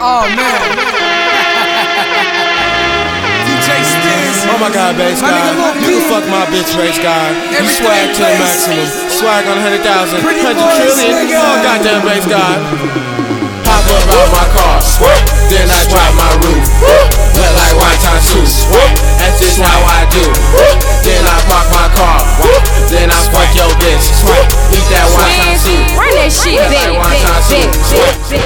Oh man. DJ Stiz. Oh my God, bass God. You can fuck my bitch, race God. You swag to the maximum. Swag on 100,000, 100 trillion. Oh goddamn bass God. Hop up out my car, then I drop my roof. Look like one time suit. That's just how I do. Then I park my car, then I fuck your bitch. Eat that one time suit. Run that shit, bitch.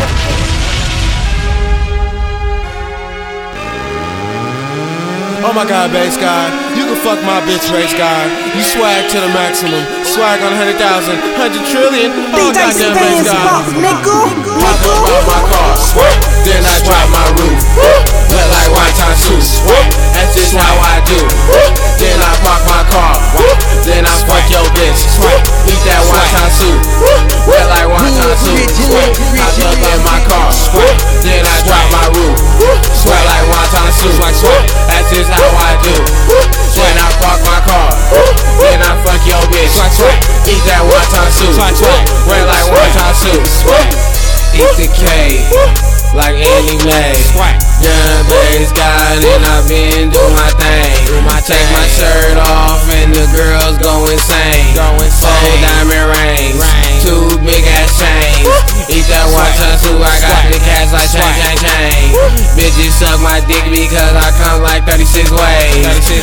Oh my God, bass God. You can fuck my bitch, race God. You swag to the maximum. Swag on 100,000, 100 trillion. Oh goddamn bass God. Hop up out my car, then I drop my roof. Look like one time suit. That's just how I do. Then I park my car, then I fuck your bitch. Eat that one time suit. Look like one time suit. Hop up in my car, then I drop my roof. Sweat like one time suit. That's just how I do. Then I park my car, then I fuck your bitch. Eat that one time suit. Wear like one time suit. Eat the K like Annie Mae. Young bass God and I've been doing my thing. Take my shirt off and the girls go insane. Whole diamond rings, 2 big ass chains. Eat that one time suit, I got the cash like chain. Bitches suck my dick because I come like 36 ways.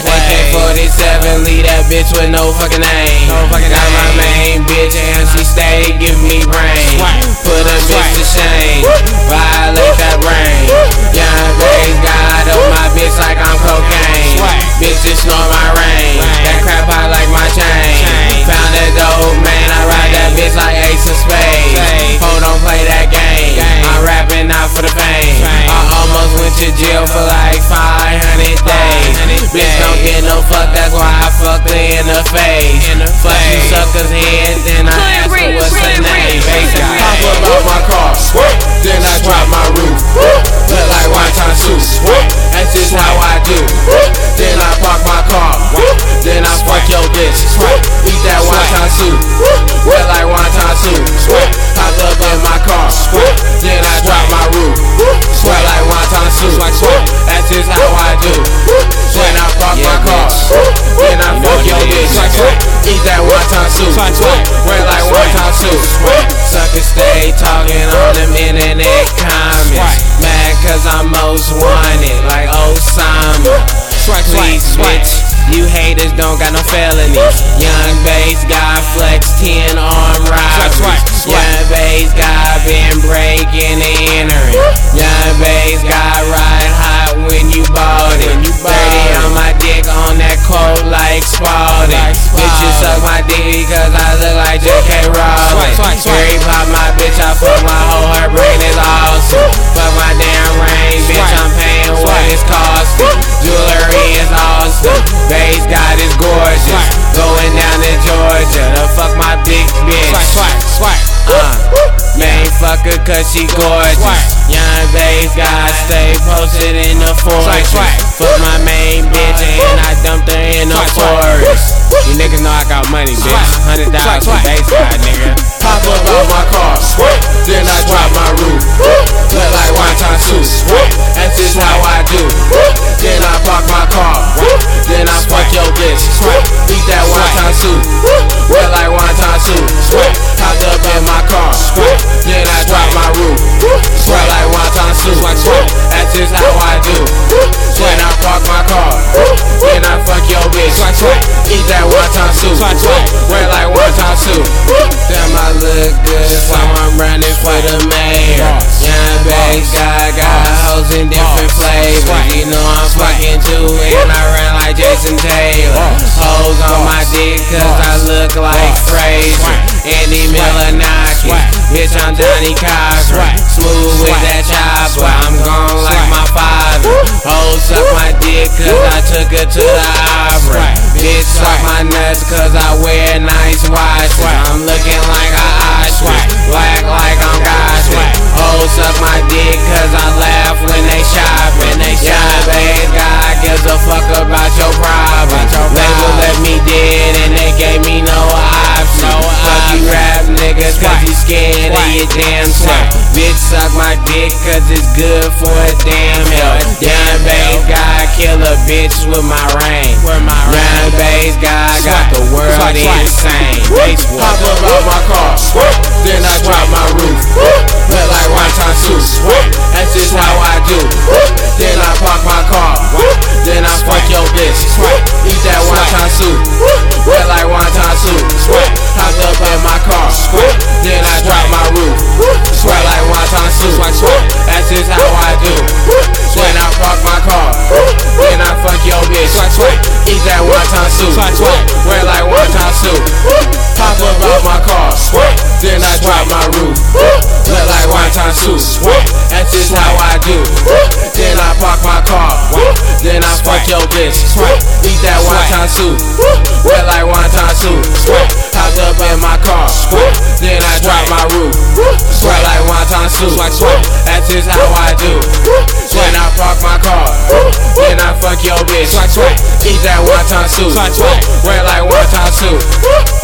AK-47, leave that bitch with no fucking name. Got my main bitch and she stay giving me brain. Put a bitch to shame, violate that brain. Young bass God up my bitch like I'm cocaine. Bitches snort my rain, that crap I like my chain. Found that dope man, I ride that bitch like Ace of Spades. Ho, don't play that game, I'm rapping out for the fame. I almost went to jail for like 500 days. Bitch don't get no fuck, that's why I fucked her in the face. Fuck you suckers head, then I ask her what's her name. Hop up out my car, then I drop my roof. Look like one time suit. That's just how I do. Then I park my car, then I fuck your bitch. Eat that one time suit. Wear like one time suit. Hop up in my car, then I drop my roof. Swear like one time suit. That's just how I do. Then I park my car, then I fuck your bitch. Eat that one time suit. Wear like one time suit. Suckers stay talking on them internet comments. Mad cause I'm most wanted like Osama. Please switch, you haters don't got no felonies. Young bass God flex 10 arm robberies. Young bass God been breaking and entering. Young bass God ride hot when you bought it. 30 on my dick on that quote like Spalding. Bitches suck my dick because I look like J.K. Rowling. Harry pop my bitch, I fuck my whole, her brain is awesome. Fuck my damn ring, bitch, I'm paying what it's costing. Jewelry is awesome, bass God is gorgeous. Going down to Georgia to fuck my big bitch. Main fucker cause she gorgeous. Young bass God stay posted in the forest. Fuck my main bitch and I dumped her in the forest. You niggas know I got money, bitch. 100,000 bass God, nigga. Hop up out my car, then I drop my roof. Look like one time suit. That's just how I do. Then I park my car, then I fuck your bitch. Eat that one time suit. Wear like one time suit. Hop up in my car, then I drop my roof. Swear like one time suit. That's just how I do. Then I park my car, then I fuck your bitch. Eat that one time suit. Wear like one time suit. Damn, I look good, so I'm running for the mayor. Young bass God got hoes in different flavors. You know I'm fucking too, and I run like Jason Taylor. Hoes on my dick cause I look like Frazier. Andy Milonakis, bitch I'm Johnny Cochran. Smooth with that chopper, I'm gone like my father. Hoes suck my dick cause I took her to the opera. Bitch suck my nuts cause I wear nice watches. I'm looking like a ostrich, black like I'm gossip. Hoes suck my dick cause I laugh when they shopping. Young bass God gives a fuck about your problems. Label left me dead and they gave me no option. Fuck you rap niggas cause you scared and be a damn self. Bitch suck my dick cause it's good for a damn health. Young bass guy, kill a bitch with my rain. Young bass guy, got the world insane. Hop up out my car, then I drop my roof. Look like wonton soup, that's just how I do. Then I park my car, then I fuck your bitch. Eat that wonton soup, look like wonton soup. Hopped up in my car, then I drop my roof. Sweat like wonton soup, that's just how I do. Then I park my car, then I fuck your bitch. Eat that wonton soup, wear like wonton soup. Hop up out my car, then I drop my roof. Look like wonton soup, that's just how I do. Then I park my car, then I fuck your bitch. Eat that wonton soup, wear like wonton soup. Hopped up in my car, then I drop my roof. Sweat like wonton soup, that's just how I do. Then I park my car, then I fuck your bitch. Eat that wonton soup, wear like wonton soup.